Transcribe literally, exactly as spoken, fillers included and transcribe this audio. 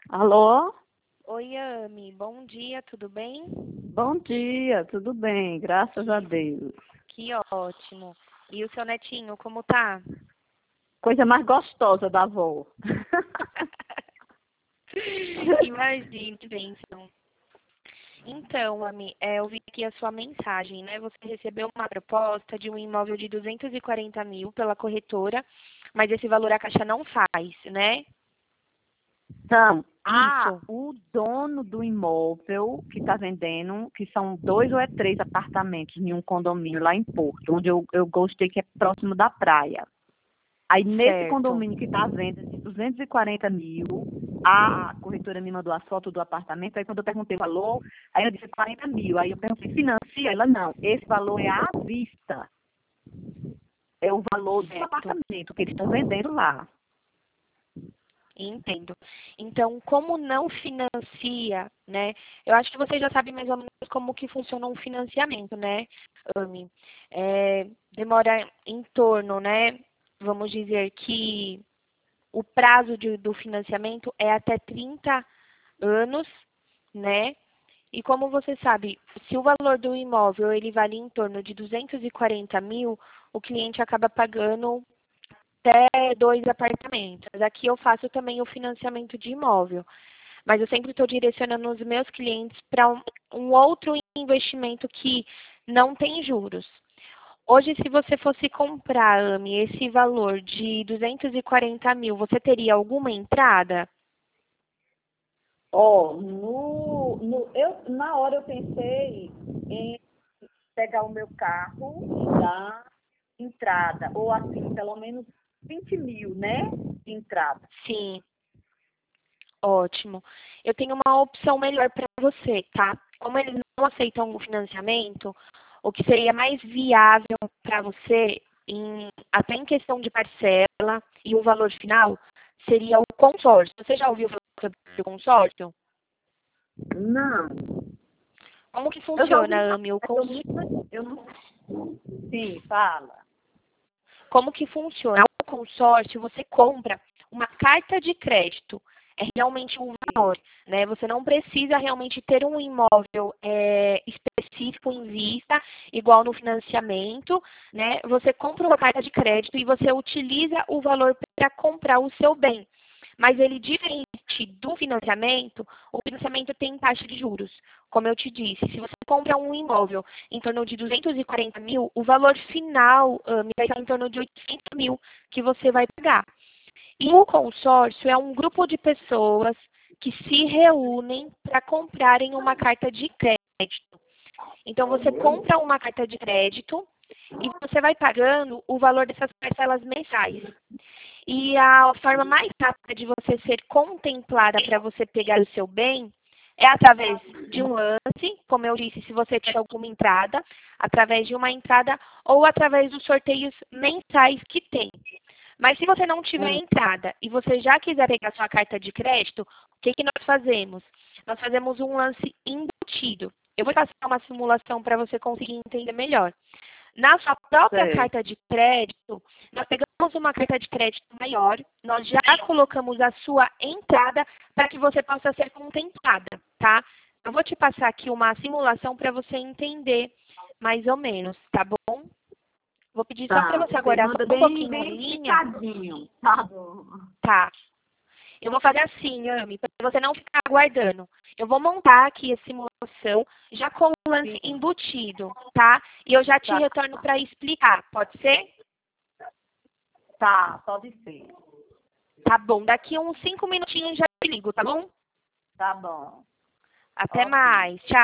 Alô? Oi, Ami. Bom dia, tudo bem? Bom dia, tudo bem, graças a Deus. Que ótimo. E o seu netinho, como tá? Coisa mais gostosa da avó. Imagine, que bênção. Então, Ami, é, eu vi aqui a sua mensagem, né? Você recebeu uma proposta de um imóvel de duzentos e quarenta mil pela corretora, mas esse valor a Caixa não faz, né? Então, ah, Isso. o dono do imóvel que está vendendo, que são dois ou é três apartamentos em um condomínio lá em Porto, onde eu, eu gostei que é próximo da praia. Aí, nesse Certo. condomínio que está à venda de duzentos e quarenta mil, a corretora me mandou a foto do apartamento, aí quando eu perguntei o valor, aí eu disse quarenta mil. Aí eu perguntei, financia? Ela, não, esse valor é à vista. É o valor do Certo. apartamento que eles estão vendendo lá. Entendo. Então, como não financia, né? Eu acho que você já sabe mais ou menos como que funciona um financiamento, né, Ami? É, demora em torno, né? Vamos dizer que o prazo de- do financiamento é até trinta anos, né? E como você sabe, se o valor do imóvel ele vale em torno de duzentos e quarenta mil, o cliente acaba pagando até dois apartamentos. Aqui eu faço também o financiamento de imóvel, mas eu sempre estou direcionando os meus clientes para um, um outro investimento que não tem juros. Hoje, se você fosse comprar, Ami, esse valor de duzentos e quarenta mil, você teria alguma entrada? Ó, no, no, eu, na hora eu pensei em pegar o meu carro e dar entrada, ou assim, pelo menos vinte mil, né? De entrada. Sim, ótimo. Eu tenho uma opção melhor para você, tá? Como eles não aceitam o financiamento, o que seria mais viável para você, em, até em questão de parcela e o valor final, seria o consórcio. Você já ouviu falar sobre o consórcio? Não, Como que eu já ouvi funciona, falar, Ami, o mas eu consórcio? nunca, eu não. Sim, fala. Como que funciona? O consórcio, você compra uma carta de crédito. É realmente um valor, né? Você não precisa realmente ter um imóvel é, específico em vista, igual no financiamento, né? Você compra uma carta de crédito e você utiliza o valor para comprar o seu bem. Mas ele, diferente do financiamento, o financiamento tem taxa de juros. Como eu te disse, se você compra um imóvel em torno de duzentos e quarenta mil, o valor final uh, vai estar em torno de oitocentos mil que você vai pagar. E o consórcio é um grupo de pessoas que se reúnem para comprarem uma carta de crédito. Então, você compra uma carta de crédito e você vai pagando o valor dessas parcelas mensais. E a forma mais rápida de você ser contemplada para você pegar o seu bem é através de um lance, como eu disse, se você tiver alguma entrada, através de uma entrada ou através dos sorteios mensais que tem. Mas se você não tiver Hum. entrada e você já quiser pegar sua carta de crédito, o que, que nós fazemos? Nós fazemos um lance embutido. Eu vou passar uma simulação para você conseguir entender melhor. Na sua própria Sei. carta de crédito, nós pegamos uma carta de crédito maior, nós já colocamos a sua entrada para que você possa ser contemplada, tá? Eu vou te passar aqui uma simulação para você entender mais ou menos, tá bom? Vou pedir só para Tá, você você aguardar manda só um bem, pouquinho em bem linha. explicadinho. Tá bom. Tá. Eu vou fazer assim, Ami, para você não ficar aguardando. Eu vou montar aqui a simulação já com o lance Sim, embutido, tá? E eu já te tá, retorno para explicar, pode ser? tá, pode ser. Tá bom, daqui uns cinco minutinhos já te ligo, tá bom? Tá bom. Até Ok. mais. Tchau.